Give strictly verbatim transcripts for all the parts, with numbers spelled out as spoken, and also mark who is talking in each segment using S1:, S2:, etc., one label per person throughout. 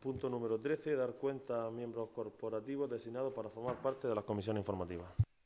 S1: Punto número trece. Dar cuenta a miembros corporativos designados para formar parte de las comisiones informativas.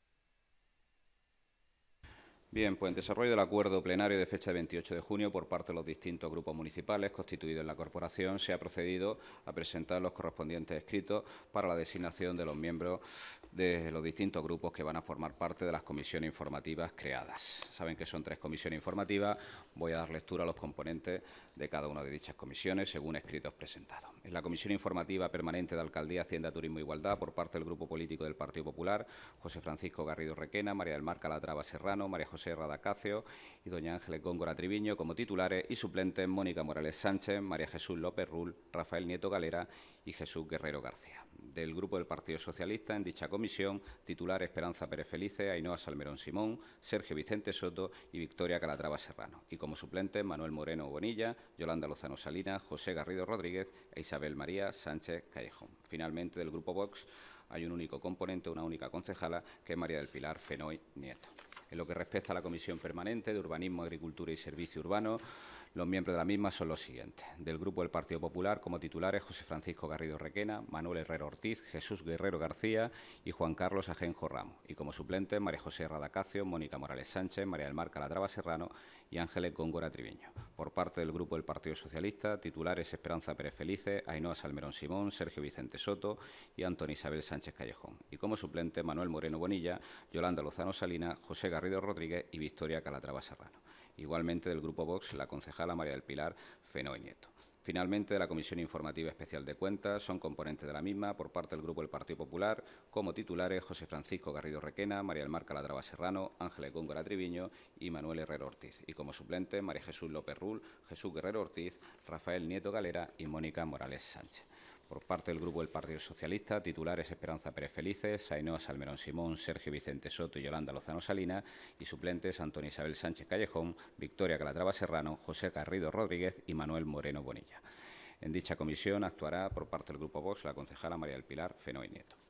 S2: Bien, pues en desarrollo del acuerdo plenario de fecha de veintiocho de junio por parte de los distintos grupos municipales constituidos en la corporación, se ha procedido a presentar los correspondientes escritos para la designación de los miembros de los distintos grupos que van a formar parte de las comisiones informativas creadas. Saben que son tres comisiones informativas. Voy a dar lectura a los componentes de cada una de dichas comisiones según escritos presentados. En la Comisión Informativa Permanente de Alcaldía, Hacienda, Turismo e Igualdad, por parte del Grupo Político del Partido Popular, José Francisco Garrido Requena, María del Mar Calatrava Serrano, María José Radacácio y doña Ángeles Góngora Triviño como titulares y suplentes Mónica Morales Sánchez, María Jesús López Rull, Rafael Nieto Galera y Jesús Guerrero García. Del Grupo del Partido Socialista, en dicha comisión, titular Esperanza Pérez Felice, Ainhoa Salmerón Simón, Sergio Vicente Soto y Victoria Calatrava Serrano. Y como suplentes, Manuel Moreno Bonilla, Yolanda Lozano Salinas, José Garrido Rodríguez e Isabel María Sánchez Callejón. Finalmente, del Grupo Vox, hay un único componente, una única concejala, que es María del Pilar Fenoy Nieto. En lo que respecta a la Comisión Permanente de Urbanismo, Agricultura y Servicio Urbano, los miembros de la misma son los siguientes. Del Grupo del Partido Popular, como titulares, José Francisco Garrido Requena, Manuel Herrero Ortiz, Jesús Guerrero García y Juan Carlos Ajenjo Ramos. Y como suplentes, María José Radacácio, Mónica Morales Sánchez, María del Mar Calatrava Serrano y Ángeles Góngora Triviño. Por parte del Grupo del Partido Socialista, titulares Esperanza Pérez Felice, Ainhoa Salmerón Simón, Sergio Vicente Soto y Antonio Isabel Sánchez Callejón. Y como suplente, Manuel Moreno Bonilla, Yolanda Lozano Salinas, José Garrido Rodríguez y Victoria Calatrava Serrano. Igualmente del Grupo Vox, la concejala María del Pilar Fenoy Nieto. Finalmente, de la Comisión Informativa Especial de Cuentas, son componentes de la misma, por parte del Grupo del Partido Popular, como titulares José Francisco Garrido Requena, María del Mar Calatrava Serrano, Ángeles Góngora Triviño y Manuel Herrero Ortiz. Y como suplentes, María Jesús López Rull, Jesús Guerrero Ortiz, Rafael Nieto Galera y Mónica Morales Sánchez. Por parte del Grupo del Partido Socialista, titulares Esperanza Pérez Felices, Ainhoa Salmerón Simón, Sergio Vicente Soto y Yolanda Lozano Salinas, y suplentes Antonio Isabel Sánchez Callejón, Victoria Calatrava Serrano, José Garrido Rodríguez y Manuel Moreno Bonilla. En dicha comisión actuará por parte del Grupo Vox la concejala María del Pilar Fenoy Nieto.